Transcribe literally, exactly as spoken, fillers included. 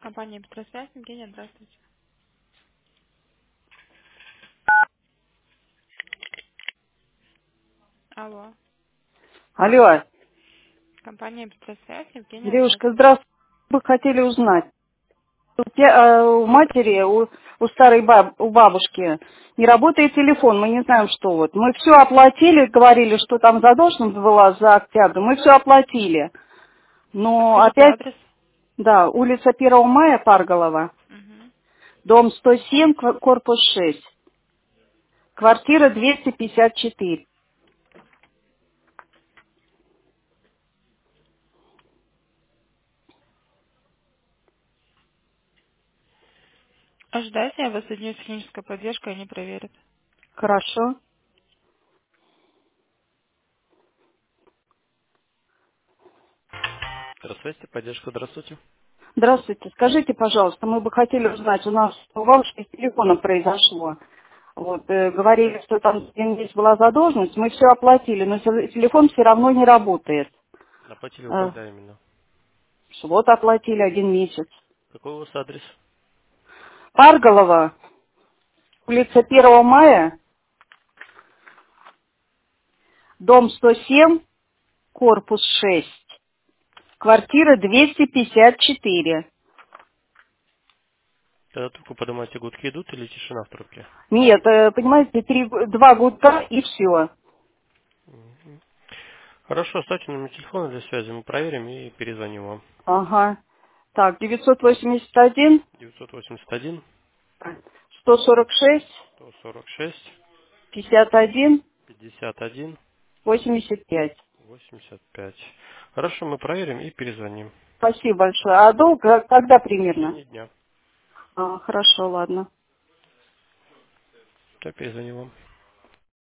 Компания «Петросвязь». Евгения, здравствуйте. Алло. Алло, Компания «Петросвязь». Евгения, девушка, здравствуйте. здравствуйте. Мы бы хотели узнать. У, пе- э, у матери, у, у старой баб, у бабушки не работает телефон, мы не знаем, что вот. Мы все оплатили, говорили, что там задолженность была за октябрь, мы все оплатили. Но Подскажите опять, адрес. да, улица первого мая, Парголова, Угу. дом сто семь, кв- корпус шесть, квартира двести пятьдесят четыре. Ожидайте, я вас соединю с технической поддержкой, они проверят. Хорошо. Здравствуйте, поддержка, здравствуйте. Здравствуйте. Скажите, пожалуйста, мы бы хотели узнать, у нас у бабушки с телефоном произошло. Вот, э, говорили, что там один месяц была задолженность, мы все оплатили, но те- телефон все равно не работает. Оплатили вы Э, когда именно? вот оплатили один месяц. Какой у вас адрес? Парголова, улица первого мая, дом сто семь, корпус шесть, квартира двести пятьдесят четыре. Когда только поднимаете гудки, идут или тишина в трубке? Нет, э, понимаете, три, два гудка и все. Мгм. Хорошо, оставьте номер телефона для связи, мы проверим и перезвоним вам. Ага. Так, девятьсот восемьдесят один, девятьсот восемьдесят один сто сорок шесть, сто сорок шесть пятьдесят один, пятьдесят один восемьдесят пять. восемьдесят пять. Хорошо, мы проверим и перезвоним. Спасибо большое. А долго, когда В примерно? течение дня. А, хорошо, ладно. Я перезвоню вам.